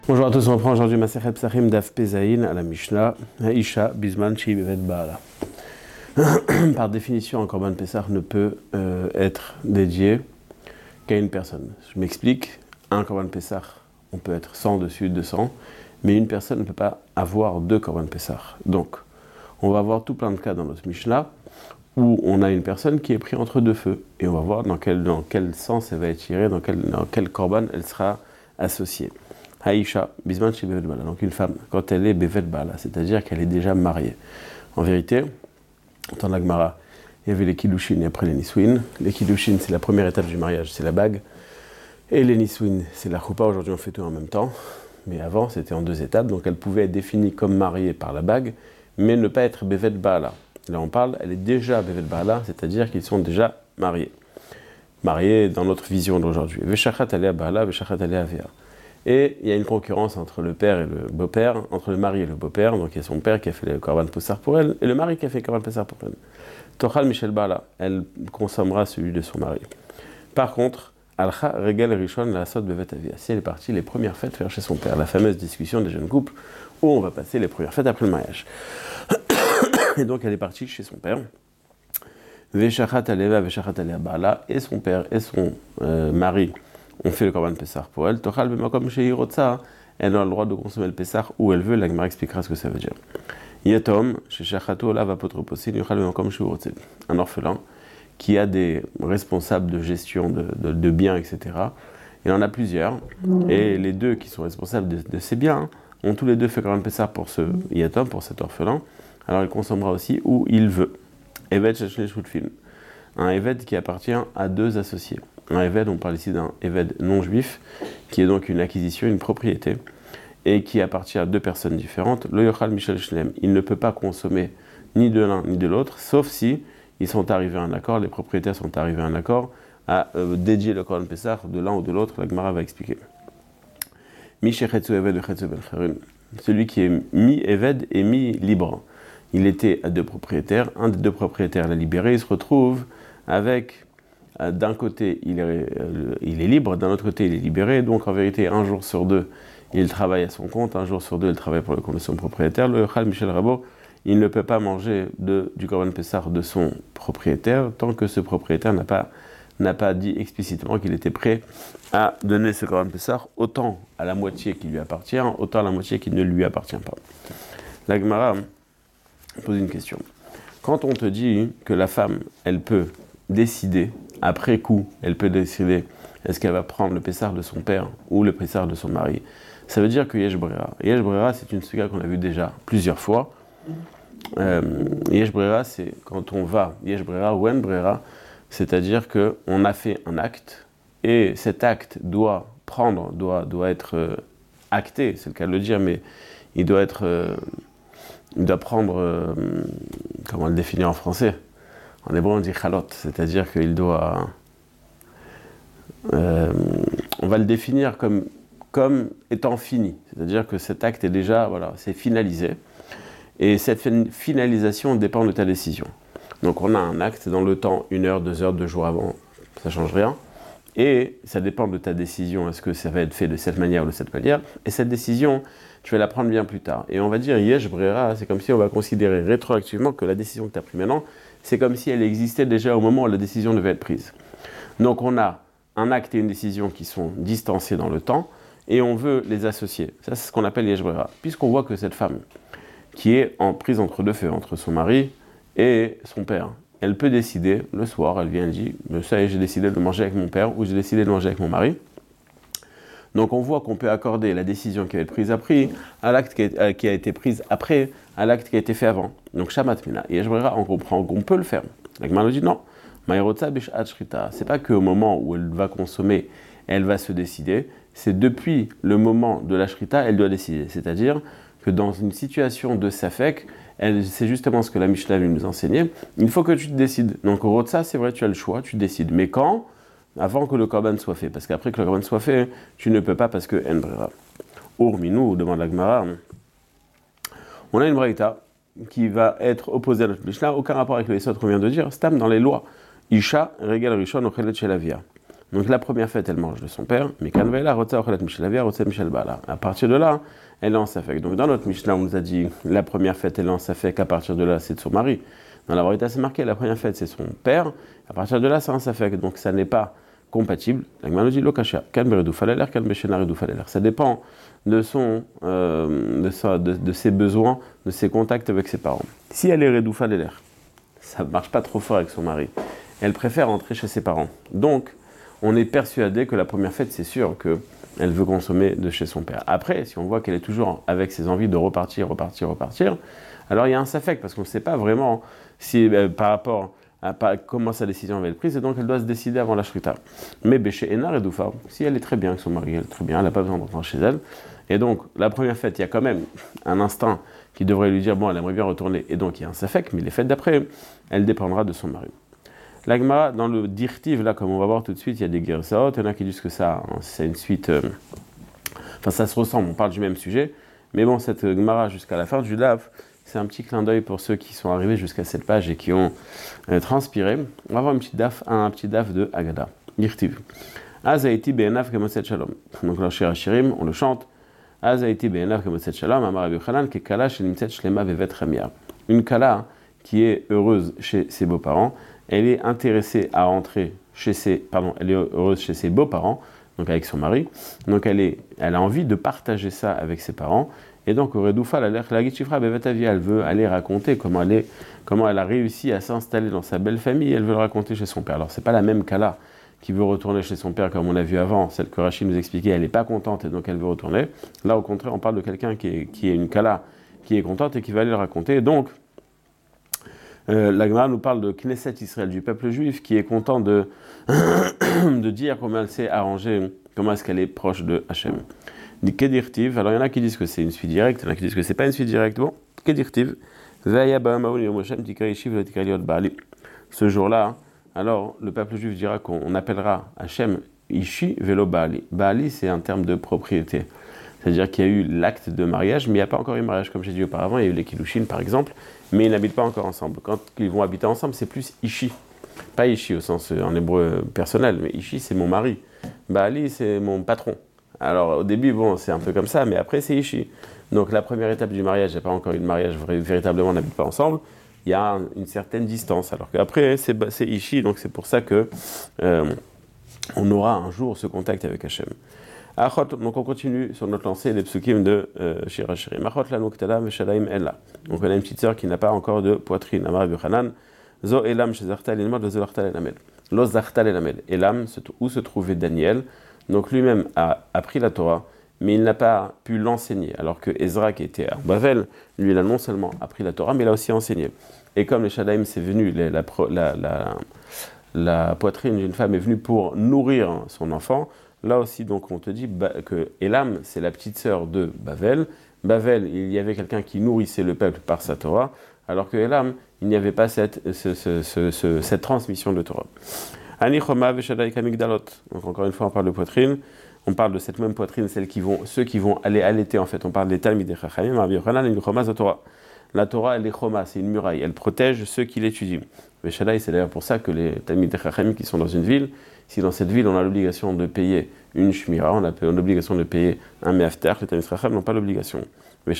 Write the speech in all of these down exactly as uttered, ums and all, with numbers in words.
Bonjour à tous, on reprend aujourd'hui Masechet Psachim Daf Pezaïn à la Mishnah, Haïcha Bisman Shi Bevet Baala. Par définition, un Korban Pessah ne peut euh, être dédié qu'à une personne. Je m'explique, un Korban Pessah, on peut être cent dessus, deux cents, mais une personne ne peut pas avoir deux Korban Pessah. Donc, on va voir tout plein de cas dans notre Mishnah où on a une personne qui est prise entre deux feux, et on va voir dans quel, dans quel sens elle va être tirée, dans quel, dans quel Korban elle sera associée. Haïcha, Bisman Shi Bevet Baala, donc une femme, quand elle est Bevet Baala, c'est-à-dire qu'elle est déjà mariée. En vérité, dans la Gemara, il y avait les Kiddushin et après les Nisouin. Les Kiddushin, c'est la première étape du mariage, c'est la bague. Et les Nisouin, c'est la Choupa. Aujourd'hui, on fait tout en même temps. Mais avant, c'était en deux étapes. Donc, elle pouvait être définie comme mariée par la bague, mais ne pas être Bevet Baala. Là, on parle, elle est déjà Bevet Baala, c'est-à-dire qu'ils sont déjà mariés. Mariés dans notre vision d'aujourd'hui. Veshachat alea Baala, Veshachat alea Avea. Et il y a une concurrence entre le père et le beau-père, entre le mari et le beau-père. Donc il y a son père qui a fait le Korban Pessah pour elle, et le mari qui a fait le Korban Pessah pour elle. Tochal Michel Baala, elle consommera celui de son mari. Par contre, Alcha Regal Rishon la Sot Bevet Avia. Si elle est partie les premières fêtes faire chez son père, la fameuse discussion des jeunes couples où on va passer les premières fêtes après le mariage. Et donc elle est partie chez son père. Veshachat Aleva, Veshachat Alea Baala, et son père et son euh, mari on fait le Korban Pessah pour elle. Tochal b'makom she'irotza, elle a le droit de consommer le Pessah où elle veut. La Gemara expliquera ce que ça veut dire. Yatom she'shachatu olav apotroposin yochal b'makom she'irotza. Un orphelin qui a des responsables de gestion de, de, de biens, et cetera. Il en a plusieurs, et les deux qui sont responsables de, de ces biens ont tous les deux fait Korban Pessah pour ce Yatom, pour cet orphelin. Alors il consommera aussi où il veut. Evet sheshne shutfin. Un éved qui appartient à deux associés. Un éved, on parle ici d'un éved non juif, qui est donc une acquisition, une propriété, et qui appartient à deux personnes différentes. Le yochal Michel Shlem, il ne peut pas consommer ni de l'un ni de l'autre, sauf si ils sont arrivés à un accord, les propriétaires sont arrivés à un accord à euh, dédier le Korban Pessah de l'un ou de l'autre. La Gemara va expliquer. Mishechetzu éved vechetzu ben cherun, celui qui est mi-éved et mi-libre. Il était à deux propriétaires, un des deux propriétaires l'a libéré, il se retrouve avec, euh, d'un côté, il est, euh, il est libre, d'un autre côté, il est libéré, donc en vérité, un jour sur deux, il travaille à son compte, un jour sur deux, il travaille pour le compte de son propriétaire. Le Chal Michel Rabo, il ne peut pas manger de, du Korban Pessah de son propriétaire, tant que ce propriétaire n'a pas, n'a pas dit explicitement qu'il était prêt à donner ce Korban Pessah, autant à la moitié qui lui appartient, autant à la moitié qui ne lui appartient pas. La Gemara pose une question. Quand on te dit que la femme, elle peut décider, après coup, elle peut décider est-ce qu'elle va prendre le Pessah de son père ou le Pessah de son mari, ça veut dire que Yesh Brera. Yesh Brera, c'est une suga qu'on a vue déjà plusieurs fois. Euh, Yesh Brera, c'est quand on va, Yesh Brera ou En Brera, c'est-à-dire qu'on a fait un acte, et cet acte doit prendre, doit, doit être euh, acté, c'est le cas de le dire, mais il doit être... Euh, il doit prendre, euh, comment le définir en français? En hébreu on dit chalot, c'est-à-dire qu'il doit... Euh, on va le définir comme, comme étant fini, c'est-à-dire que cet acte est déjà, voilà, c'est finalisé, et cette finalisation dépend de ta décision. Donc on a un acte dans le temps, une heure, deux heures, deux jours avant, ça ne change rien, et ça dépend de ta décision, est-ce que ça va être fait de cette manière ou de cette manière, et cette décision, tu vas la prendre bien plus tard. Et on va dire Yesh Brera, c'est comme si on va considérer rétroactivement que la décision que tu as prise maintenant, c'est comme si elle existait déjà au moment où la décision devait être prise. Donc on a un acte et une décision qui sont distancés dans le temps, et on veut les associer. Ça, c'est ce qu'on appelle Yesh Brera. Puisqu'on voit que cette femme, qui est en prise entre deux feux, entre son mari et son père, elle peut décider, le soir, elle vient et dit, ça y est, j'ai décidé de manger avec mon père, ou j'ai décidé de manger avec mon mari. Donc on voit qu'on peut accorder la décision qui va être prise après, à l'acte qui a, qui a été prise après, à l'acte qui a été fait avant. Donc Shamat Mina, et on comprend qu'on peut le faire. La Gemara nous dit non. C'est pas qu'au moment où elle va consommer, elle va se décider, c'est depuis le moment de la shrita, elle doit décider. C'est-à-dire que dans une situation de safek, elle, c'est justement ce que la Mishnah nous enseignait, il faut que tu te décides. Donc au Rotsa, c'est vrai, tu as le choix, tu décides. Mais quand? Avant que le Korban soit fait. Parce qu'après que le Korban soit fait, tu ne peux pas parce que En Brera. Urminou, demande la Gemara, on a une braïta qui va être opposée à notre Mishnah, aucun rapport avec les autres qu'on vient de dire, stam dans les lois. Isha, Regal Rishon, Ochelet Shelavia. Donc la première fête, elle mange de son père, mais Kanvela, Rotsa, Ochelet, Michel Avia, Rotsa, Michel Bala. À partir de là, elle est en Safek. Donc dans notre Mishnah, on nous a dit la première fête, elle est en Safek, à partir de là, c'est de son mari. Dans la Braïta, c'est marqué, la première fête, c'est son père, à partir de là, c'est un Safek. Donc ça n'est pas compatible. La Gemara nous dit Lokasha, Kan Beredou Faleler, Kan Beshenaredou Faleler. Ça dépend de, son, euh, de, sa, de, de ses besoins, de ses contacts avec ses parents. Si elle est Redou Faleler, ça ne marche pas trop fort avec son mari. Elle préfère rentrer chez ses parents. Donc, on est persuadé que la première fête, c'est sûr qu'elle veut consommer de chez son père. Après, si on voit qu'elle est toujours avec ses envies de repartir, repartir, repartir, alors il y a un safek, parce qu'on ne sait pas vraiment si, euh, par rapport à, à comment sa décision va être prise, et donc elle doit se décider avant la shrita. Mais Béché Enar et Doufa, si elle est très bien avec son mari, elle est très bien, elle n'a pas besoin d'entrer chez elle, et donc la première fête, il y a quand même un instinct qui devrait lui dire, bon, elle aimerait bien retourner, et donc il y a un safek, mais les fêtes d'après, elle dépendra de son mari. La Gemara, dans le dirtiv, là, comme on va voir tout de suite, il y a des gersaot, il y en a qui disent que ça, hein, c'est une suite, euh, enfin ça se ressemble, on parle du même sujet, mais bon, cette Gemara jusqu'à la fin du Daf, c'est un petit clin d'œil pour ceux qui sont arrivés jusqu'à cette page et qui ont euh, transpiré. On va voir un petit daf, un, un petit daf de Agada, dirtiv. Azaiti be'enav kemoset shalom. Donc là, chez Hashirim, on le chante. Azaiti be'enav kemoset shalom, amar Rabbi Yochanan, ke kala shelimtset shlema vevet ramia. Une kala qui est heureuse chez ses beaux-parents, elle est intéressée à rentrer chez ses, pardon, elle est heureuse chez ses beaux-parents, donc avec son mari, donc elle, est, elle a envie de partager ça avec ses parents, et donc Redoufa, elle veut aller raconter comment elle, est, comment elle a réussi à s'installer dans sa belle famille, elle veut le raconter chez son père. Alors c'est pas la même Kala qui veut retourner chez son père comme on a vu avant, celle que Rachid nous expliquait, elle n'est pas contente et donc elle veut retourner. Là au contraire, on parle de quelqu'un qui est, qui est une Kala, qui est contente et qui va aller le raconter. Donc, Euh, la Gemara nous parle de Knesset Israël, du peuple juif, qui est content de, de dire comment elle s'est arrangée, comment est-ce qu'elle est proche de Hachem. Dit Kedirtiv, alors il y en a qui disent que c'est une suite directe, il y en a qui disent que c'est pas une suite directe. Bon, Kedirtiv, ce jour-là, alors le peuple juif dira qu'on appellera Hachem Ishi Velo Baali. Baali, c'est un terme de propriété. C'est-à-dire qu'il y a eu l'acte de mariage, mais il n'y a pas encore eu mariage, comme j'ai dit auparavant, il y a eu les Kiddushin par exemple, mais ils n'habitent pas encore ensemble. Quand ils vont habiter ensemble, c'est plus Ishi. Pas Ishi au sens en hébreu personnel, mais Ishi c'est mon mari. Baali c'est mon patron. Alors au début, bon, c'est un peu comme ça, mais après c'est Ishi. Donc la première étape du mariage, il n'y a pas encore eu de mariage, véritablement on n'habite pas ensemble, il y a une certaine distance. Alors qu'après c'est, c'est Ishi, donc c'est pour ça que euh, on aura un jour ce contact avec Hachem. Achot, donc on continue sur notre lancée les psukim de Shir Hashirim. Achot la nuktala veshalaim ella. Donc on a une petite sœur qui n'a pas encore de poitrine. Amar Rabbi Yochanan, zo elam shezarta l'ilmod, zo zarta l'elamed. Lo zarta l'elamed. Elam, où se trouvait Daniel. Donc lui-même a appris la Torah, mais il n'a pas pu l'enseigner. Alors que Ezra, qui était à Bavel, lui, il a non seulement appris la Torah, mais il a aussi enseigné. Et comme les Shadaim, c'est venu, la, la, la, la, la poitrine d'une femme est venue pour nourrir son enfant. Là aussi, donc, on te dit que Elam, c'est la petite sœur de Bavel. Bavel, il y avait quelqu'un qui nourrissait le peuple par sa Torah, alors que Elam, il n'y avait pas cette, ce, ce, ce, ce, cette transmission de Torah. Anichoma veshadai kamigdalot. Donc, encore une fois, on parle de poitrine. On parle de cette même poitrine, celles qui vont, ceux qui vont aller allaiter, en fait. On parle des Talmidei Chachamim, Rabbi Yochanan, anichoma za Torah. La Torah, elle est choma, c'est une muraille. Elle protège ceux qui l'étudient. Veshadai, c'est d'ailleurs pour ça que les Talmidei Chachamim qui sont dans une ville, si dans cette ville on a l'obligation de payer une shmira, on a l'obligation de payer un meafter, les Talmidei Chachamim n'ont pas l'obligation. Les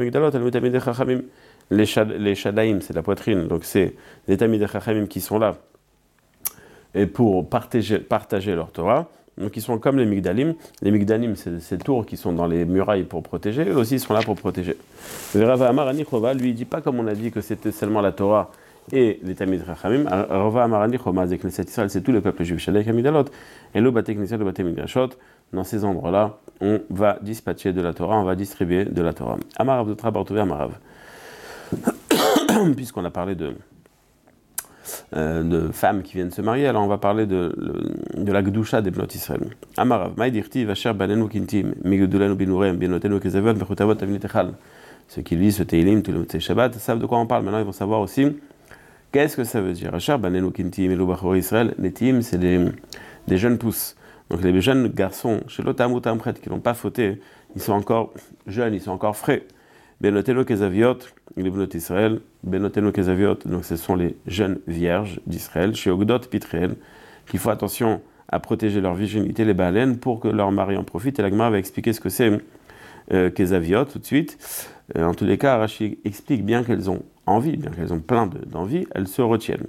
shadaim, c'est la poitrine, donc c'est les Talmidei Chachamim qui sont là et pour partager, partager leur Torah. Donc ils sont comme les migdalim. Les migdalim, c'est ces tours qui sont dans les murailles pour protéger. Eux aussi, ils sont là pour protéger. Rava Amar Anichova, lui, il dit pas comme on a dit que c'était seulement la Torah et les Talmidei Chachamim. Rava Amar Anichova, c'est Knesset Israël, c'est tout le peuple juif. Shadei Kamidalot. Et le Bate Knesset, le Bate Midrashot. Dans ces endroits-là, on va dispatcher de la Torah, on va distribuer de la Torah. Amar Avdotra Bartouvé Amarav. Puisqu'on a parlé de Euh, de femmes qui viennent se marier, alors on va parler de, de la Gdusha des Bnot Israël. Amarav, Maïdirti, Vacher Banenu Kintim, Migudulenu Binurem, Binotenu Kezavot, Vechutavot Avnitechal. Ceux qui lisent ce Teilim, tout le Motzei Shabbat, savent de quoi on parle. Maintenant, ils vont savoir aussi qu'est-ce que ça veut dire. Vacher Banenu Kintim, Elu Bachor Israël, Netim, c'est des, des jeunes pousses. Donc les jeunes garçons, chez l'Otam ou Tampret, qui n'ont pas fauté, ils sont encore jeunes, ils sont encore frais. Benoteno Kezaviot, les Bnot Israël, Benoteno Kezaviot, donc ce sont les jeunes vierges d'Israël, chez Ogdot Pitreel, qui font attention à protéger leur virginité, les baleines, pour que leur mari en profite. Et la Gemara va expliquer ce que c'est euh, Kezaviot tout de suite. Euh, en tous les cas, Rashi explique bien qu'elles ont envie, bien qu'elles ont plein de, d'envie, elles se retiennent.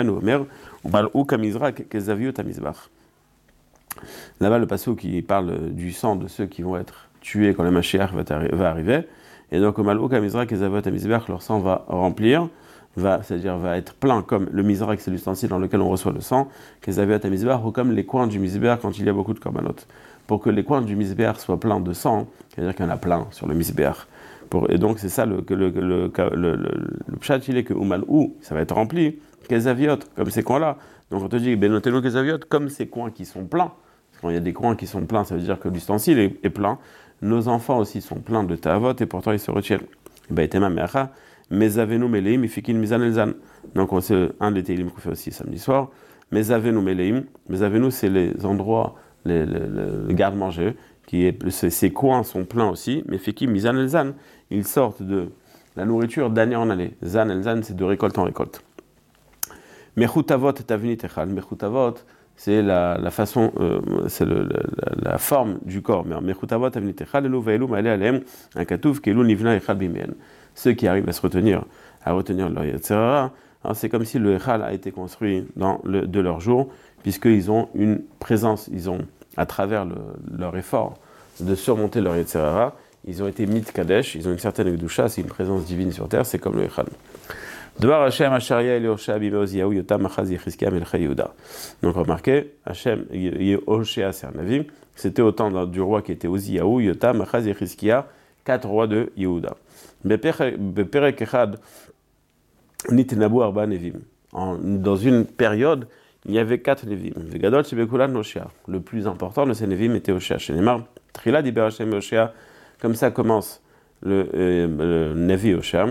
Là-bas, le passage qui parle du sang de ceux qui vont être tués quand le Mashiach va, va arriver. Et donc, au Malou Kamizra, Kezaviot Amizbach, leur sang va remplir, va, c'est-à-dire va être plein comme le Mizrak, c'est l'ustensile dans lequel on reçoit le sang, Kezaviot Amizbach, ou comme les coins du Mizbeach quand il y a beaucoup de korbanot. Pour que les coins du Mizbeach soient pleins de sang, c'est-à-dire qu'il y en a plein sur le Mizbeach. Pour, et donc, c'est ça le, le, le, le, le, le, le pshat, il est que Umalou, ça va être rempli, Kezaviot, comme ces coins-là. Donc, on te dit, Benotelo Kezaviot, comme ces coins qui sont pleins. Quand il y a des coins qui sont pleins, ça veut dire que l'ustensile est, est plein. Nos enfants aussi sont pleins de ta'avot et pourtant ils se retiennent. Donc c'est un des télim qu'on fait aussi samedi soir. Mezavenu meleim. Mezavenu, c'est les endroits, les, les, les garde-manger, qui est, ces coins sont pleins aussi. Mais fikim mizan el zan, ils sortent de la nourriture d'année en année. Zan el zan, c'est de récolte en récolte. Mechutavot tavni techal. Mechutavot, c'est la, la façon, euh, c'est le, la, la forme du corps. Ceux qui arrivent à se retenir, à retenir leur Yetzirah, c'est comme si le Echal a été construit dans le, de leur jour, puisqu'ils ont une présence, ils ont, à travers le, leur effort de surmonter leur Yetzirah, ils ont été mit Kadesh, ils ont une certaine Gdusha, c'est une présence divine sur terre, c'est comme le Echal. Donc remarquez, Hachem, Hoshea, c'est un avis, c'était au temps du roi qui était Oziyahu, Yotam, Achaz, Yechizkia, quatre rois de Yehuda. Dans une période, il y avait quatre Nevim. Le plus important de ces Nevim était Hoshea. Trila diber Hachem Hoshea, comme ça commence le, euh, le Nevi Hoshea.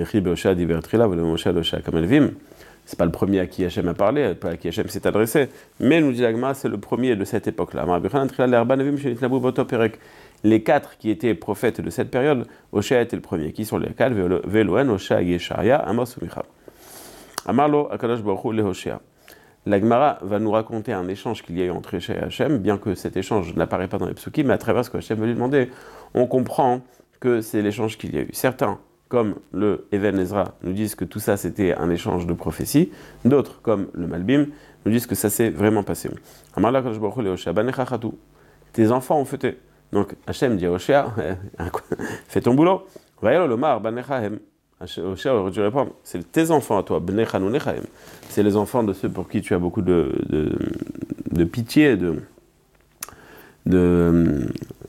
C'est pas le premier à qui Hachem a parlé, pas à qui Hachem s'est adressé, mais nous dit l'Agma, c'est le premier de cette époque-là. Les quatre qui étaient prophètes de cette période, Hoshea était le premier. Qui sont les quatre? Veloen, Hoshea, Yesharia, Amos ou Micha. Amarlo, Akadosh Baruch Hu, le Hoshea. L'Agmara va nous raconter un échange qu'il y a eu entre Hoshea et Hachem, bien que cet échange n'apparaît pas dans les psukim, mais à travers ce que Hachem veut lui demander, on comprend que c'est l'échange qu'il y a eu. Certains, comme le Even Ezra, nous disent que tout ça c'était un échange de prophéties. D'autres, comme le Malbim, nous disent que ça s'est vraiment passé. Tes enfants ont fêté. Donc Hachem dit à Hoshea, fais ton boulot. Hoshea aurait dû répondre, c'est tes enfants à toi, c'est les enfants de ceux pour qui tu as beaucoup de, de, de pitié, de, de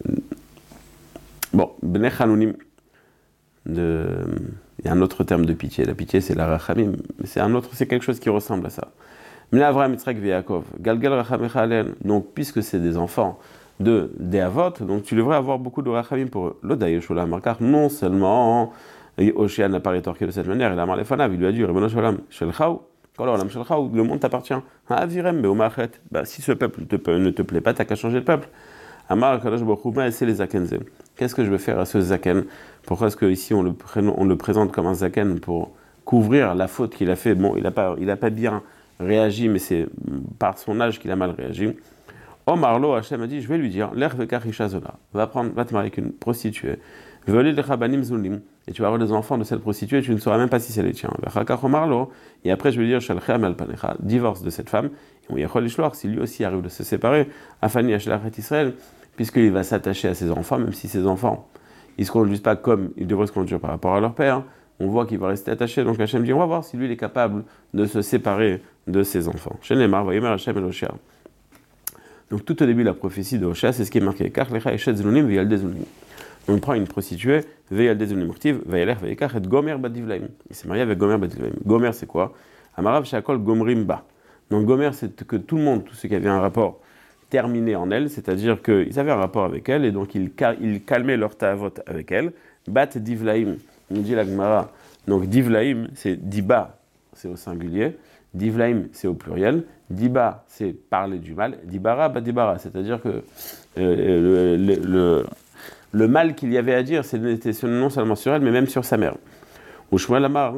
bon, Bnei Chanunim. De, il y a un autre terme de pitié. La pitié, c'est la rachamim. C'est un autre, c'est quelque chose qui ressemble à ça. Mais Avraham, Yitzhak, Yaakov, Galgal rachamecha alen. Donc, puisque c'est des enfants de des avot, donc tu devrais avoir beaucoup de rachamim pour eux. L'odaï shulam, car non seulement Hoshea n'a pas rétorqué de cette manière, il a marlé fanav, il lui a dit Rebbeinu shulam shelchaou, kololam shelchaou, le monde t'appartient. Avirem beomachet. Bah, si ce peuple te, ne te plaît pas, t'as qu'à changer de peuple. Amar Kadosh Baruch Hu, c'est les zakenze. Qu'est-ce que je vais faire à ce zaken? Pourquoi est-ce qu'ici on le, on le présente comme un zaken pour couvrir la faute qu'il a fait? Bon, il n'a pas, il a pas bien réagi, mais c'est par son âge qu'il a mal réagi. Omar Lo, Hachem a dit, je vais lui dire, l'er vekachisha zona, va prendre, va te marier avec une prostituée. Veoler le chabanim zulim, et tu vas avoir des enfants de cette prostituée, et tu ne sauras même pas si c'est les tiens. Omar Lo, et après je vais lui dire, shalchem al panecha, divorce de cette femme, et on yachol ishloach, si lui aussi arrive de se séparer, afani ashlachet Israël, puisqu'il va s'attacher à ses enfants, même si ses enfants, ils ne se conduisent pas comme ils devraient se conduire par rapport à leur père, on voit qu'il va rester attaché. Donc Hachem dit, on va voir si lui il est capable de se séparer de ses enfants. Chez les Mar, voyez Hachem et Hoshea. Donc tout au début de la prophétie de Hoshea, c'est ce qui est marqué. Car lecha eshet zunim veyal dezunim. On prend une prostituée, veyal dezunim active, veyaler veyekach et gomer badivlaim. Il s'est marié avec Gomer badivlaim. Gomer c'est quoi? Amarav shakol gomrim ba. Donc Gomer c'est que tout le monde, tous ceux qui avaient un rapport terminé en elle, c'est-à-dire qu'ils avaient un rapport avec elle et donc ils, ils calmaient leur ta'avot avec elle. Bat divlaim, nous dit la Gemara. Donc divlaim, c'est diba, c'est au singulier. Divlaim, c'est au pluriel. Diba, c'est parler du mal. Dibara, bat dibara, c'est-à-dire que euh, le, le, le, le mal qu'il y avait à dire, c'était non seulement sur elle, mais même sur sa mère. Ou Shmuel Amar,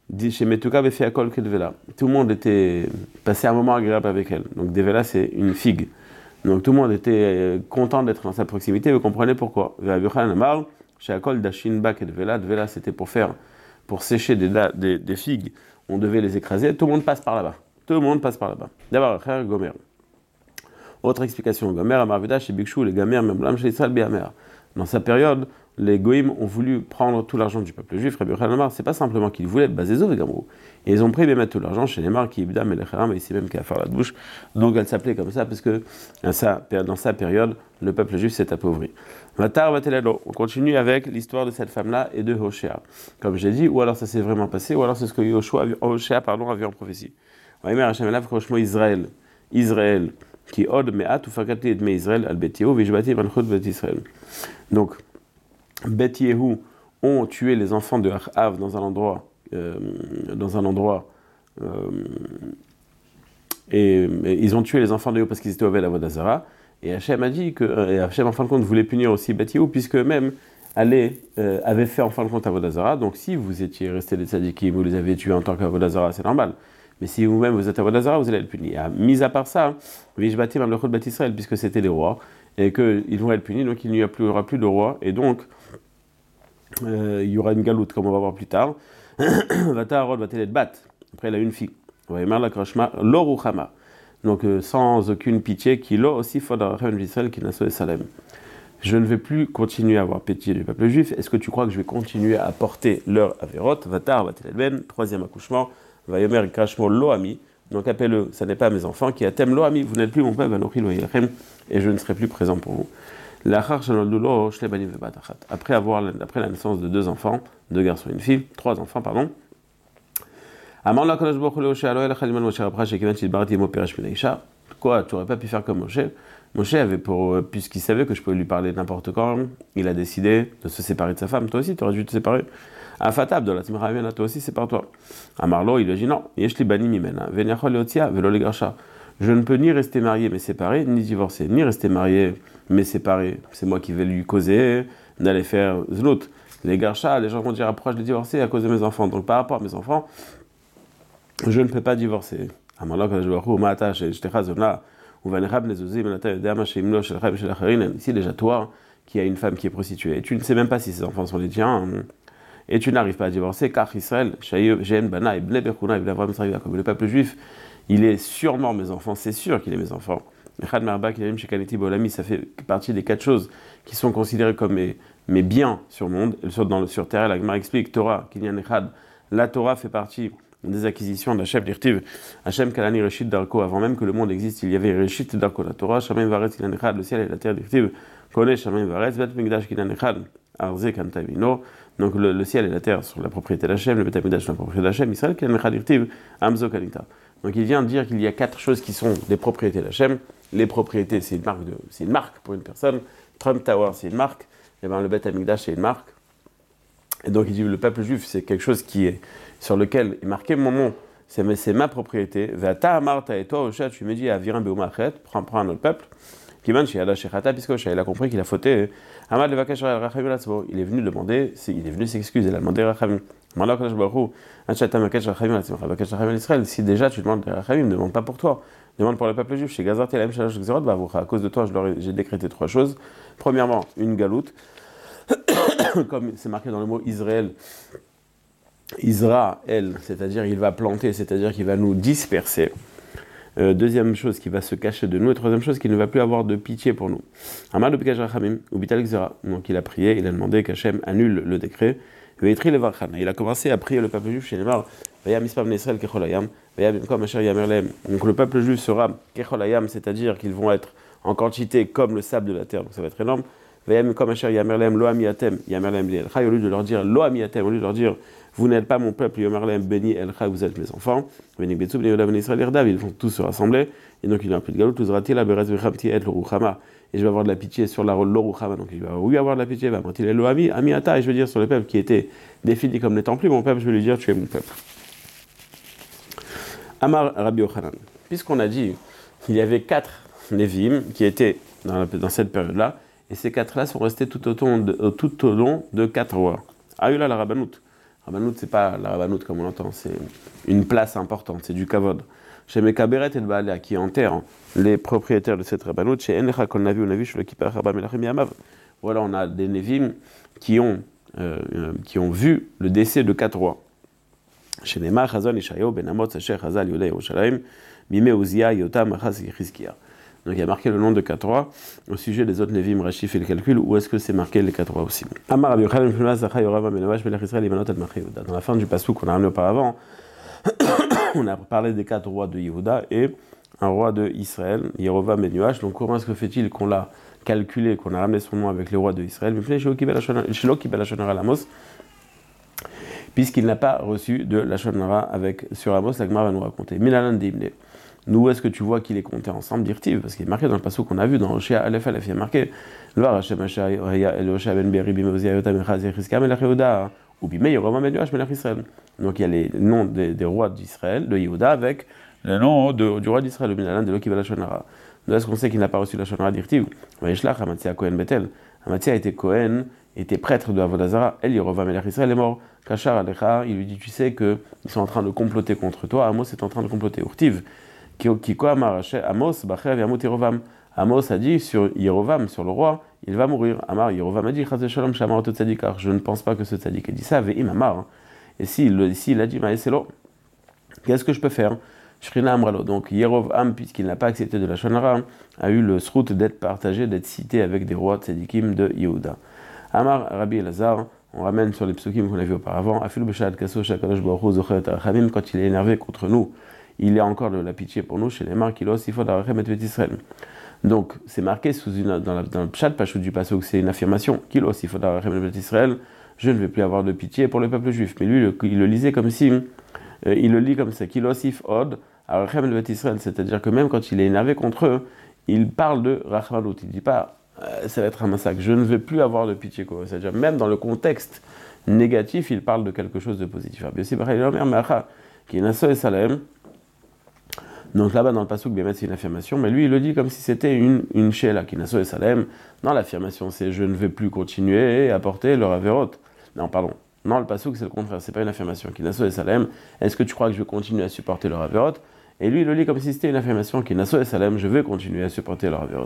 dit chez Metuka Befi Akol Kedvela. Tout le monde était passé un moment agréable avec elle. Donc Devela, c'est une figue. Donc tout le monde était content d'être dans sa proximité, vous comprenez pourquoi. Chez Akol Dashinba Kedvela, Devela c'était pour faire, pour sécher des, des, des figues, on devait les écraser, tout le monde passe par là-bas. Tout le monde passe par là-bas. D'abord, frère Gomer. Autre explication, Gomer, Amarveda, chez Bikshu, les Gamer, même chez Israël, Biamer. Dans sa période, les Goïm ont voulu prendre tout l'argent du peuple juif. Rabbi Yochanan Amar, c'est pas simplement qu'ils voulaient, Bazézo et Gamrou. Et ils ont pris et mettre tout l'argent chez les Mar, qui Ibdam et les Kharam, et ici même qui a fait la bouche. Donc elle s'appelait comme ça, parce que dans sa période, le peuple juif s'est appauvri. Vatar Vatelelo, on continue avec l'histoire de cette femme-là et de Hoshea. Comme j'ai dit, ou alors ça s'est vraiment passé, ou alors c'est ce que Yoshua, Hoshea pardon, avait en prophétie. Israël, Israël, qui od me'at ou fakati et me Israël al Betiehu, vijbati manchut bet Israël. Donc, Betiehu ont tué les enfants de Achav dans un endroit, euh, dans un endroit, euh, et, et ils ont tué les enfants de Yahou parce qu'ils étaient au Vel Avodah Zara. Et Hachem a dit que, et Hachem en fin de compte voulait punir aussi Betiehu puisque eux-mêmes allaient, euh, avaient fait en fin de compte Avodah Zara. Donc si vous étiez restés des tzadikim, vous les avez tués en tant qu'Avodah Zara, c'est normal. Mais si vous-même vous êtes Avodah Zara, vous allez être puni. Mis à part ça, Vishbati Mamlechot Bet Israël, puisque c'était les rois, et qu'ils vont être punis, donc il n'y aura plus de rois, et donc euh, il y aura une galoute, comme on va voir plus tard. Vata Harod Vatelet Bat, après elle a une fille. Donc euh, sans aucune pitié, qui l'a aussi Fodar Rachem d'Israël, qui n'a sauvé Salem. Je ne vais plus continuer à avoir pitié du peuple juif. Est-ce que tu crois que je vais continuer à porter leur Averot? Vatar Vatelet Ben, troisième accouchement. Vayomer Krashmo Loami, donc appelle-le, ça n'est pas mes enfants, qui attiment Loami, vous n'êtes plus mon peuple, et je ne serai plus présent pour vous. Après avoir, après la naissance de deux enfants, deux garçons et une fille, trois enfants, pardon. Quoi, tu n'aurais pas pu faire comme Moshe? Moshe avait pour, puisqu'il savait que je pouvais lui parler n'importe quand, il a décidé de se séparer de sa femme. Toi aussi, tu aurais dû te séparer. Afatab de la Tmiraviana, toi aussi, sépare-toi. Amarlo, il lui a dit non, Yeshli Bani Mimena, Venyachol Yotia, Velo Legarsha. Je ne peux ni rester marié mais séparé, ni divorcer, ni rester marié mais séparé. C'est moi qui vais lui causer d'aller faire Zlout. Les Garsha, les gens vont dire pourquoi je l'ai divorcé à cause de mes enfants. Donc par rapport à mes enfants, je ne peux pas divorcer. Amarlo, quand je vois où Mata, Shtecha Zona, ou Vanrab Nezuzi, Menata, Dama, Shemlo, Shelchab, Shelcharin, ici déjà toi qui as une femme qui est prostituée. Et tu ne sais même pas si ses enfants sont les tiens. Et tu n'arrives pas à divorcer, car Israël, comme le peuple juif, il est sûrement mes enfants, c'est sûr qu'il est mes enfants. Ça fait partie des quatre choses qui sont considérées comme mes, mes biens sur le monde, dans, sur terre. La Gemara explique, Torah, la Torah fait partie des acquisitions d'Hachem, l'Irtiv, Hachem Kalani Reshit Darko, avant même que le monde existe, il y avait Reshit Darko, la Torah, Shamayim Varetz Kinan Echad, le ciel et la terre, l'Irtiv, Kone Shamayim Varetz, Bet Migdash Kinan Echad, Arze Kantavino. Donc le, le ciel et la terre sont la propriété d'Hachem, le Bet Amikdash la propriété d'Hachem, Israël Kinan Echad Irtiv, Amzo Kanita. Donc il vient de dire qu'il y a quatre choses qui sont des propriétés d'Hachem. Les propriétés, c'est une marque de, c'est une marque pour une personne. Trump Tower, c'est une marque. Et ben le Bet Amikdash, c'est une marque. Et donc il dit le peuple juif, c'est quelque chose qui est sur lequel est marqué mon nom. C'est, c'est ma propriété. Vata Amarta et toi, Osha, tu me dis à Virin Beumachet, prends, prends un autre peuple. Kiman Shiada Shechata, puisque Osha, il a compris qu'il a fauté. Amad Levakash Rachamim Latzbo, il est venu demander, il est venu s'excuser, il a demandé Rachamim. Si déjà tu demandes Rachamim, ne demande pas pour toi, demande pour le peuple juif. Chez Gazat et la à cause de toi, je leur ai, j'ai décrété trois choses. Premièrement, une galoute, comme c'est marqué dans le mot Israël, Israël, c'est-à-dire il va planter, c'est-à-dire qu'il va nous disperser. Euh, deuxième chose, qui va se cacher de nous. Et troisième chose, qu'il ne va plus avoir de pitié pour nous. Donc il a prié, il a demandé qu'Hachem annule le décret. Il a commencé à prier le peuple juif chez les morts. Donc le peuple juif sera kecholayam, c'est-à-dire qu'ils vont être en quantité comme le sable de la terre, donc ça va être énorme. Au lieu de leur dire loamiatem, au lieu de leur dire vous n'êtes pas mon peuple, béni elcha, vous êtes mes enfants. Ils vont tous se rassembler, et donc il n'y aura plus de galoute. Et je vais avoir de la pitié sur la l'oruchama, donc il va oui avoir de la pitié, va il est loami, amiata, et je vais dire sur le peuple qui était défini comme n'étant plus mon peuple, je vais lui dire tu es mon peuple. Amar Rabbi Yochanan, puisqu'on a dit qu'il y avait quatre Névim qui étaient dans, la, dans cette période-là, et ces quatre-là sont restés tout au long de, tout au long de quatre rois. Ayula la Rabbanout. Rabbanout, c'est pas la Rabbanout comme on l'entend, c'est une place importante, c'est du kavod. Chez Mekaberet et Baalea, qui enterrent les propriétaires de cette Rabbanout, chez Enlecha Kol Navi ou Navi, chez le Kippur Rabba Melachim Yamav. Voilà, on a des Nevim qui ont, euh, qui ont vu le décès de quatre rois. Chez Neymar, Chazon, Ishayo, Ben Amot, Sacher, Chazal, Yoda, Yerushalayim, Mime, Uzia, Yotam, Achaz, Chizkia. Donc il y a marqué le nom de quatre rois. Au sujet des autres Nevim, Rashi fait le calcul, où est-ce que c'est marqué les quatre rois aussi? Amar Rabbi Yochanan, Mishma, Zacha, Yorava, Menavash, Melech Israël, Ivanot, Ad Yehuda. Dans la fin du passage qu'on a ramené auparavant, on a parlé des quatre rois de Yehuda et un roi de Israël, Yerovam ben Yoash. Donc comment est-ce que fait-il qu'on l'a calculé, qu'on a ramené son nom avec les rois de Israël? Puisqu'il n'a pas reçu de la Lashon Hara avec sur Amos, la Gemara va nous raconter. Milalan Dimne. Nous, où est-ce que tu vois qu'il est compté ensemble, Dirtiv, parce qu'il est marqué dans le passage qu'on a vu dans Hoshea Aleph Aleph, il est marqué Loar Hashem Asher Hoshea ben Beri Bimozia Yotam Echaz Yechiska Melech Yehuda ou Bimei Yerovam ben Yoash Melech Israël. Donc il y a les noms des, des rois d'Israël, de Yehuda, avec le nom de, du roi d'Israël, le Milalan de Loki la Lashon Hara. Nous, est-ce qu'on sait qu'il n'a pas reçu la Lashon Hara Dirtiv? Vayishlach Amatzia Kohen Betel. Amatzia était Kohen, était prêtre de Avodah Zara. El Yerovam Melech Israël est mort. Kachar Alecha, il lui dit, tu sais qu'ils sont en train de comploter contre toi. Amos est en train de comploter. Urtiv. Amos, Bacher, Yamut Yerovam. Amos a dit sur Yerovam, sur le roi, il va mourir. Amar, Yerovam a dit, Chaz Shalom, Shamar Oto Tzadikar. Je ne pense pas que ce Tzadik ait dit ça. Ve'im Amar. Et s'il si, si, a dit, Maeselo, qu'est-ce que je peux faire? Shrina Amralo. Donc Yerovam, puisqu'il n'a pas accepté de la Lashon Hara, a eu le srout d'être partagé, d'être cité avec des rois tzadikim de Yehuda. Amar, Rabbi Elazar, on ramène sur les psukim qu'on a vu auparavant, Afil Beshad Kaso Shakadosh Baruch Hu Zocher et Arachamim, quand il est énervé contre nous, il a encore de la pitié pour nous, chez les marques, il a aussi faut d'Arachem et Israël. Donc, c'est marqué sous une, dans, la, dans le Pshat Pashut du Pasuk, c'est une affirmation, qu'il a aussi faut d'Arachem et Israël, je ne vais plus avoir de pitié pour le peuple juif. Mais lui, le, il le lisait comme si, euh, il le lit comme ça, qu'il a aussi od Arachem et Israël, c'est-à-dire que même quand il est énervé contre eux, il parle de Rachmanut, il ne dit pas, euh, ça va être un massacre, je ne vais plus avoir de pitié, quoi. C'est-à-dire, même dans le contexte négatif, il parle de quelque chose de positif. Qui est Nassau et Salem. Donc là-bas dans le pasuk, bien c'est une affirmation, mais lui il le dit comme si c'était une une shela, qui Nassau et Salem. Non, l'affirmation c'est je ne vais plus continuer à porter leur averot. Non, pardon. Non, le pasuk c'est le contraire, c'est pas une affirmation. Qui Nassau et Salem. Est-ce que tu crois que je vais continuer à supporter leur averot? Et lui il le lit comme si c'était une affirmation, qui Nassau et Salem, je vais continuer à supporter leur averot.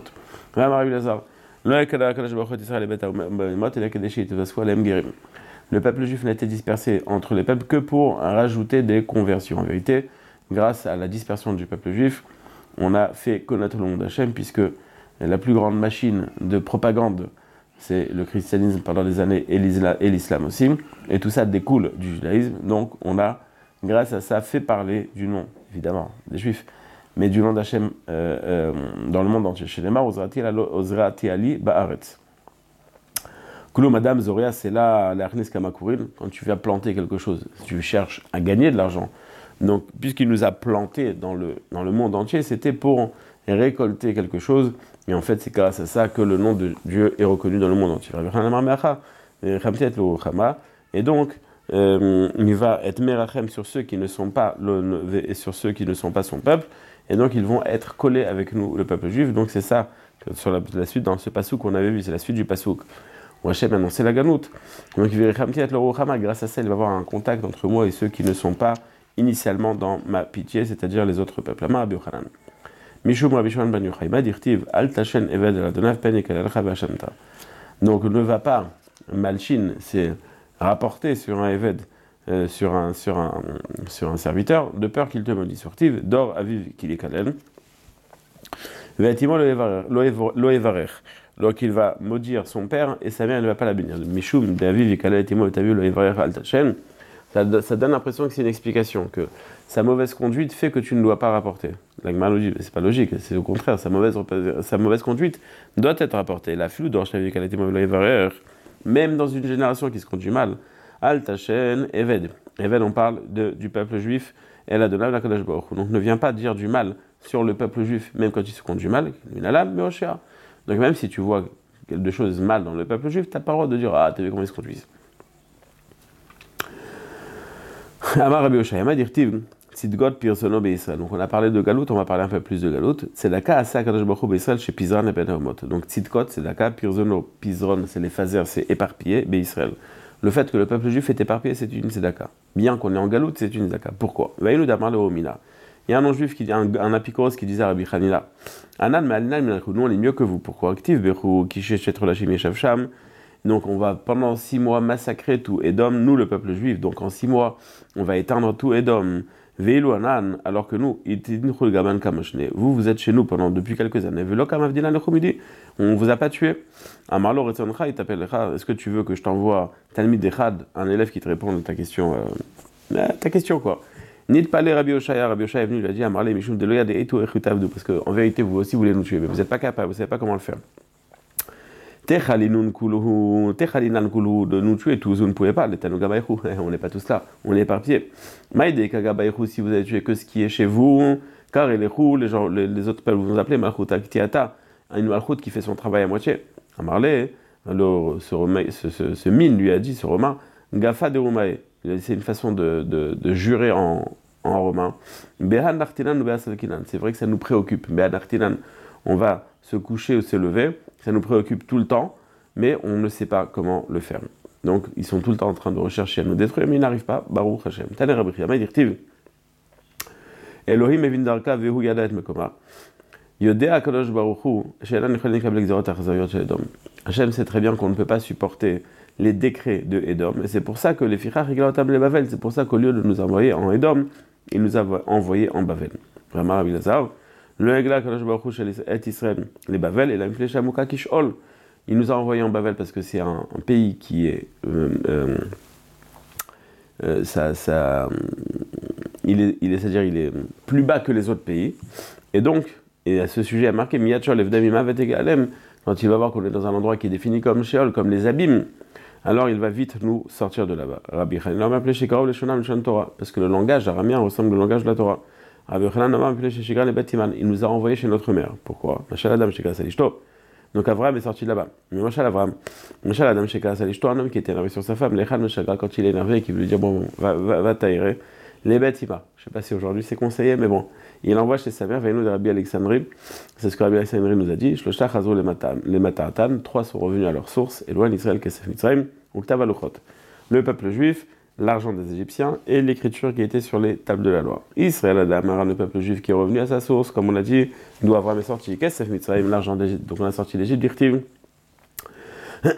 Le peuple juif n'a été dispersé entre les peuples que pour rajouter des conversions. En vérité, grâce à la dispersion du peuple juif, on a fait connaître le monde d'Hachem, puisque la plus grande machine de propagande, c'est le christianisme pendant des années et l'islam aussi, et tout ça découle du judaïsme. Donc on a, grâce à ça, fait parler du nom, évidemment, des juifs, mais du nom d'Hachem euh, euh, dans le monde entier. Chez les Mar, Ozrati Ali Ba'aretz. Koulou Madame Zoria, c'est là l'Arnis Kamakourin, quand tu vas planter quelque chose, tu cherches à gagner de l'argent. Donc, puisqu'il nous a planté dans le, dans le monde entier, c'était pour récolter quelque chose, et en fait, c'est grâce à ça que le nom de Dieu est reconnu dans le monde entier. Et donc, euh, il va être Merachem sur ceux qui ne sont pas le, et sur ceux qui ne sont pas son peuple, et donc ils vont être collés avec nous, le peuple juif. Donc c'est ça, sur la, la suite, dans ce pasouk qu'on avait vu, c'est la suite du pasouk. Hachem a annoncé la ganoute. Donc grâce à ça, il va y avoir un contact entre moi et ceux qui ne sont pas initialement dans ma pitié, c'est-à-dire les autres peuples. Amar Rabbi Yochanan. Mishum Rabbi Shimon ben Yochai dirtiv al tashen eved eladonav penik elalcha v'hashamta. Donc ne va pas malchin, c'est rapporter sur un eved, euh, sur un sur un sur un serviteur, de peur qu'il te maudisse. Surtiv dor aviv qu'il est kalel. Ve'atimo lo evarer. Donc il va maudire son père et sa mère ne va pas la bénir. Mishum d'aviv kalel etimo etaviv lo evarer al tashen. Ça, ça donne l'impression que c'est une explication, que sa mauvaise conduite fait que tu ne dois pas rapporter. La Gemara nous dit, c'est pas logique, c'est au contraire, sa mauvaise, sa mauvaise conduite doit être rapportée. La flou d'Orchavi, qu'elle a été mauvaise, même dans une génération qui se conduit mal. Al Tachen, Eved. Eved, on parle de, du peuple juif, elle a donné la Kadosh Baruch Hu. Donc ne viens pas dire du mal sur le peuple juif, même quand il se conduit mal, donc même si tu vois quelque chose mal dans le peuple juif, tu n'as pas le droit de dire, ah, t'as vu comment ils se conduisent. Amar Rabbi Yoshayama dirtiv tzidgot pirsono beIsraël. Donc on a parlé de galout, on va parler un peu plus de galout. C'est la cas asa kadosh baruch hu beIsraël chez Pizron et Ben Hamot. Donc tzidgot c'est la cas pirsono, Pizron c'est les phasers, c'est éparpillé beIsraël. Le fait que le peuple juif est éparpillé, c'est une tzedaka. Bien qu'on est en galoute, c'est une tzedaka. Pourquoi? Il y a un non-juif, qui dit, un, un apikoros qui disait à Rabbi Hanina, Anan ma'alina minalchou, nous on est mieux que vous. Pourquoi? Actif, Bechou, Kishet, Rolashim, Yeshav Sham. Donc on va pendant six mois massacrer tout Edom, nous le peuple juif. Donc en six mois, on va éteindre tout Edom. Veilu Anan, alors que nous, vous, vous êtes chez nous pendant depuis quelques années. On vous a pas tué. Amarlo Retzoncha, il t'appelle Lecha. Est-ce que tu veux que je t'envoie Talmid Echad, un élève qui te répond à ta question, euh, ta question quoi? Nid palé Rabbi Oshaya, Rabbi Oshaya est venu, il lui a dit Amarle Mishum Deloya de Etu Echutavdu, parce qu'en vérité, vous aussi, vous voulez nous tuer, mais vous n'êtes pas capable, vous ne savez pas comment le faire. Techalinun kuluhu, techalinan kuluhu, de nous tuer tous, vous ne pouvez pas, les Tanogabaïchou, on n'est pas tous là, on est éparpillés. Maïde Kagabaïchou, si vous avez tué que ce qui est chez vous, car les Chou, les, gens, les, les autres peuples vous appelez Malchut Aktiata, une Malchut qui fait son travail à moitié. Amarle, alors ce, ce, ce, ce mine lui a dit, ce romain, Gafa de Roumae, c'est une façon de, de, de jurer en, en romain. Behan Nartinan, c'est vrai que ça nous préoccupe. Behan Nartinan, on va se coucher ou se lever, ça nous préoccupe tout le temps, mais on ne sait pas comment le faire. Donc, ils sont tout le temps en train de rechercher à nous détruire, mais ils n'arrivent pas. Baruch Hashem. Taner Rabbi Chiyama dirtiv. Elohim evin darka vehu yada et mekoma. Yodea kadosh baruch hu, she'enan nichol nikabel gzerot achazayot shel Edom. Hashem sait très bien qu'on ne peut pas supporter les décrets de Edom, et c'est pour ça que les fichach iglaotam le Bavel, c'est pour ça qu'au lieu de nous envoyer en Edom, il nous a envoyé en Bavel. Vraiment, Rabbi Lazar. Le Egla Kadosh Baruch Hu shel Israël, les Bavel, et la Mflecha Muka Kishol. Il nous a envoyé en Bavel parce que c'est un, un pays qui est. Euh, euh, euh, ça, ça, il est, il est, c'est-à-dire, il est plus bas que les autres pays. Et donc, et à ce sujet, il a marqué Miyachol Evdamima Vetegalem, quand il va voir qu'on est dans un endroit qui est défini comme Sheol, comme les abîmes, alors il va vite nous sortir de là-bas. Rabbi Chanan m'a appelé Shekarov le Shonam Shon Torah, parce que le langage araméen ressemble au langage de la Torah. Il nous a envoyé chez notre mère. Pourquoi? Donc Avram est sorti de là-bas. Mais Machal Avram, Machal Adam Shekara Salishto, un homme qui était énervé sur sa femme, Lechan Meshagra, quand il est énervé et qui veut lui dire bon, va, va, va t'aérer, les bêtes il va. Je ne sais pas si aujourd'hui c'est conseillé, mais bon. Il envoie chez sa mère, Vainu de Rabbi Alexandri. C'est ce que Rabbi Alexandri nous a dit. Shloshta Chazo les Matatan, trois sont revenus à leur source, et loin Israël Kesef Mitzrayim, Uktav Aluchot. Le peuple juif, l'argent des Égyptiens et l'écriture qui était sur les tables de la loi. Israël Adamara, le peuple juif qui est revenu à sa source, comme on l'a dit, d'où Avram est sorti. Kesef Mitzrayim, l'argent d'Égypte. Donc on a sorti d'Égypte, d'Irtiv. Donc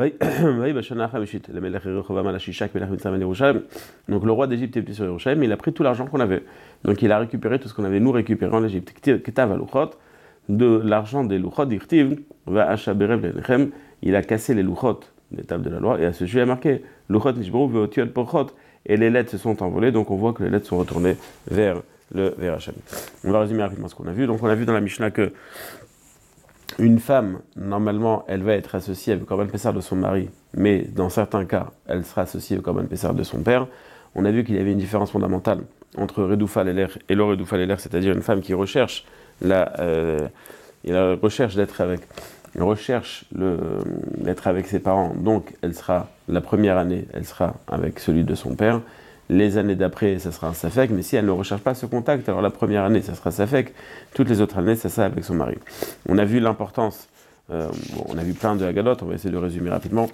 le roi d'Égypte est venu sur Yerushalayim, il a pris tout l'argent qu'on avait. Donc il a récupéré tout ce qu'on avait nous récupéré en Égypte. De l'argent des luchot d'Irtiv, il a cassé les luchot, les tables de la loi, et à ce sujet il a marqué luchot nishbaru ve'otiot porchot, et les lettres se sont envolées, donc on voit que les lettres sont retournées vers le vers Hachem. On va résumer rapidement ce qu'on a vu. Donc on a vu dans la Mishnah que une femme, normalement, elle va être associée avec Korban Pessar de son mari, mais dans certains cas, elle sera associée avec Korban Pessar de son père. On a vu qu'il y avait une différence fondamentale entre Redoufal Eler et le Redoufal Eler, c'est-à-dire une femme qui recherche la, euh, la recherche d'être avec, recherche le, d'être avec ses parents. Donc, elle sera la première année, elle sera avec celui de son père. Les années d'après, ça sera un safek, mais si elle ne recherche pas ce contact, alors la première année, ça sera safek, toutes les autres années, ça sera avec son mari. On a vu l'importance, euh, bon, on a vu plein de haggadot, on va essayer de résumer rapidement.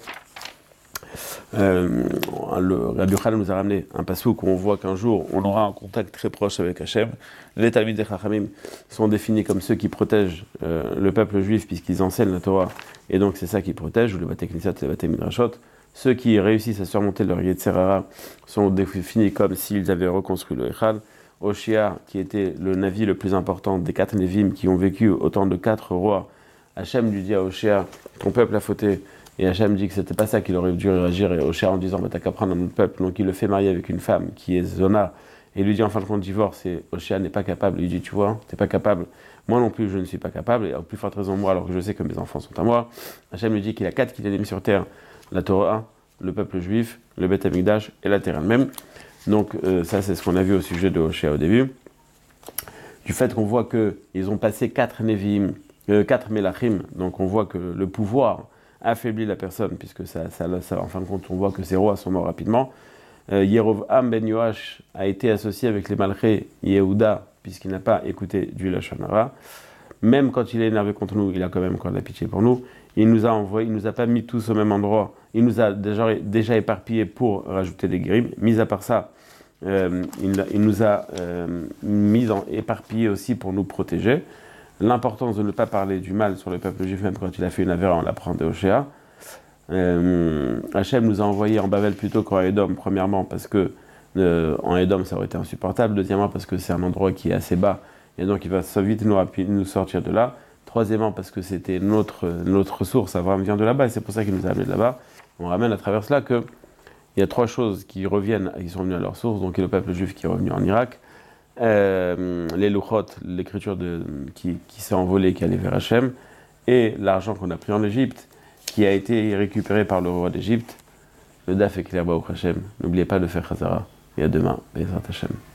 Euh, le Rabbi Yochanan nous a ramené un passouk où on voit qu'un jour, on aura un contact très proche avec Hachem. Les Talmid et Chachamim sont définis comme ceux qui protègent euh, le peuple juif puisqu'ils enseignent la Torah, et donc c'est ça qui protège, ou le Bate Knesset et le Bate Midrashot. Ceux qui réussissent à surmonter leur Yetzer Hara sont définis comme s'ils avaient reconstruit le Echad. Oshia, qui était le Navi le plus important des quatre Nevim qui ont vécu au temps de quatre rois, Hachem lui dit à Oshia, ton peuple a fauté, et Hachem dit que c'était pas ça qu'il aurait dû réagir, et Oshia en disant, bah, t'as qu'à prendre un autre peuple, donc il le fait marier avec une femme qui est Zona, et il lui dit en fin de compte divorce, et Oshia n'est pas capable, il lui dit, tu vois, t'es pas capable, moi non plus je ne suis pas capable, et à plus forte raison moi, alors que je sais que mes enfants sont à moi. Hachem lui dit qu'il a quatre qu'il a mis sur terre, la Torah, le peuple juif, le Beth Amikdash et la terre elle-même. Donc euh, ça c'est ce qu'on a vu au sujet de Hoshea au début. Du fait qu'on voit qu'ils ont passé quatre Nevi'im, euh, quatre Melachim, donc on voit que le pouvoir affaiblit la personne, puisque ça, ça, ça, en fin de compte on voit que ces rois sont morts rapidement. Euh, Yerovam ben Yoash a été associé avec les Malchés Yehuda, puisqu'il n'a pas écouté du Lashon Hara. Même quand il est énervé contre nous, il a quand même encore de la pitié pour nous. Il nous a envoyé, il nous a pas mis tous au même endroit. Il nous a déjà, déjà éparpillés pour rajouter des guérim. Mis à part ça, euh, il, il nous a euh, mis en, éparpillés aussi pour nous protéger. L'importance de ne pas parler du mal sur le peuple juif, même quand il a fait une avéra, on l'apprend de Oshéa. Euh, Hachem nous a envoyé en Babel plutôt qu'en Édom, premièrement parce que euh, en Édom ça aurait été insupportable, deuxièmement parce que c'est un endroit qui est assez bas et donc il va vite nous, nous sortir de là, troisièmement parce que c'était notre, notre source, Abraham vient de là-bas et c'est pour ça qu'il nous a amené de là-bas. On ramène à travers cela que il y a trois choses qui reviennent, qui sont venues à leur source, donc il y a le peuple juif qui est revenu en Irak, euh, les Luchot, l'écriture de, qui, qui s'est envolée, qui allait vers Hachem, et l'argent qu'on a pris en Égypte, qui a été récupéré par le roi d'Égypte. Le daf est clair, Baruch Hashem. N'oubliez pas de faire Chazara. Et à demain, Bezrat Hashem.